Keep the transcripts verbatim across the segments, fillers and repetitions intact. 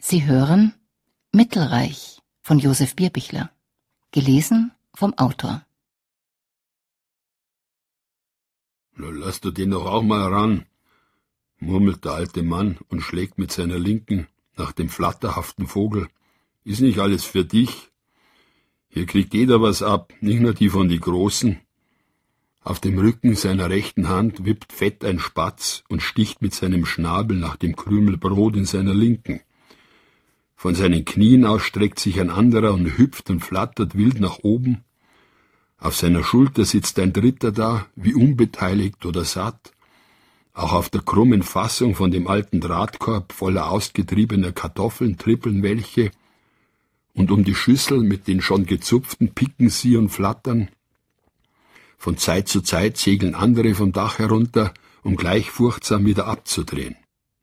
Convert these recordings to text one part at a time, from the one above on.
Sie hören Mittelreich von Josef Bierbichler, gelesen vom Autor. Na, lass du den doch auch mal ran, murmelt der alte Mann und schlägt mit seiner Linken nach dem flatterhaften Vogel. Ist nicht alles für dich? Hier kriegt jeder was ab, nicht nur die von die Großen. Auf dem Rücken seiner rechten Hand wippt fett ein Spatz und sticht mit seinem Schnabel nach dem Krümel Brot in seiner Linken. Von seinen Knien aus streckt sich ein anderer und hüpft und flattert wild nach oben. Auf seiner Schulter sitzt ein Dritter da, wie unbeteiligt oder satt. Auch auf der krummen Fassung von dem alten Drahtkorb voller ausgetriebener Kartoffeln trippeln welche, und um die Schüssel mit den schon gezupften picken sie und flattern. Von Zeit zu Zeit segeln andere vom Dach herunter, um gleich furchtsam wieder abzudrehen.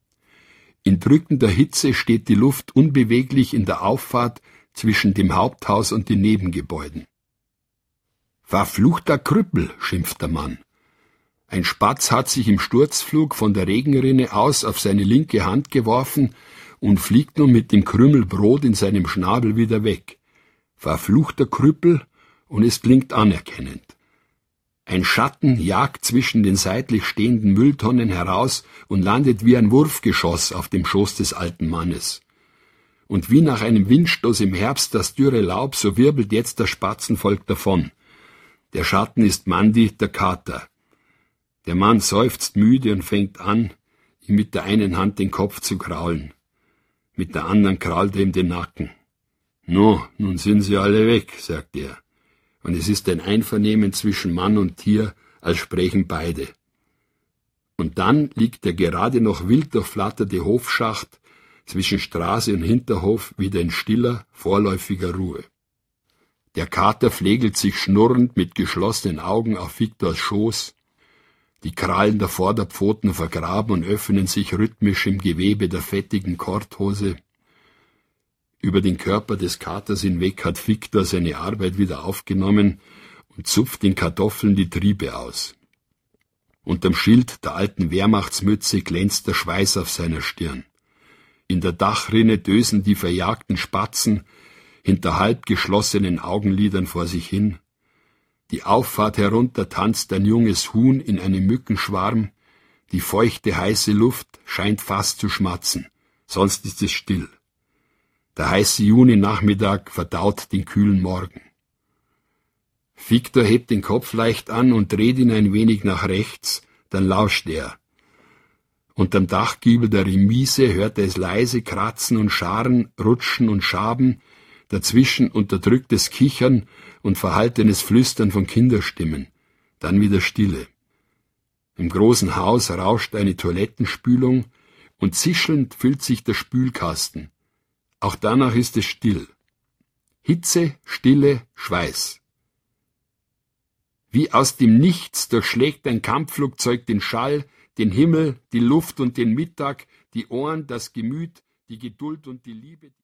In drückender Hitze steht die Luft unbeweglich in der Auffahrt zwischen dem Haupthaus und den Nebengebäuden. »Verfluchter Krüppel«, schimpft der Mann. Ein Spatz hat sich im Sturzflug von der Regenrinne aus auf seine linke Hand geworfen und fliegt nun mit dem Krümel Brot in seinem Schnabel wieder weg. Verfluchter Krüppel, und es klingt anerkennend. Ein Schatten jagt zwischen den seitlich stehenden Mülltonnen heraus und landet wie ein Wurfgeschoss auf dem Schoß des alten Mannes. Und wie nach einem Windstoß im Herbst das dürre Laub, so wirbelt jetzt das Spatzenvolk davon. Der Schatten ist Mandi, der Kater. Der Mann seufzt müde und fängt an, ihm mit der einen Hand den Kopf zu kraulen. Mit der anderen krault er ihm den Nacken. »No, nun sind sie alle weg«, sagt er. Und es ist ein Einvernehmen zwischen Mann und Tier, als sprechen beide. Und dann liegt der gerade noch wild durchflatterte Hofschacht zwischen Straße und Hinterhof wieder in stiller, vorläufiger Ruhe. Der Kater pflegelt sich schnurrend mit geschlossenen Augen auf Viktors Schoß. Die Krallen der Vorderpfoten vergraben und öffnen sich rhythmisch im Gewebe der fettigen Korthose. Über den Körper des Katers hinweg hat Viktor seine Arbeit wieder aufgenommen und zupft den Kartoffeln die Triebe aus. Unterm Schild der alten Wehrmachtsmütze glänzt der Schweiß auf seiner Stirn. In der Dachrinne dösen die verjagten Spatzen hinter halb geschlossenen Augenlidern vor sich hin. Die Auffahrt herunter tanzt ein junges Huhn in einem Mückenschwarm. Die feuchte, heiße Luft scheint fast zu schmatzen, sonst ist es still. Der heiße Juninachmittag verdaut den kühlen Morgen. Viktor hebt den Kopf leicht an und dreht ihn ein wenig nach rechts, dann lauscht er. Unterm Dachgiebel der Remise hört er es leise kratzen und scharen, rutschen und schaben, dazwischen unterdrücktes Kichern und verhaltenes Flüstern von Kinderstimmen, dann wieder Stille. Im großen Haus rauscht eine Toilettenspülung und zischelnd füllt sich der Spülkasten. Auch danach ist es still. Hitze, Stille, Schweiß. Wie aus dem Nichts durchschlägt ein Kampfflugzeug den Schall, den Himmel, die Luft und den Mittag, die Ohren, das Gemüt, die Geduld und die Liebe.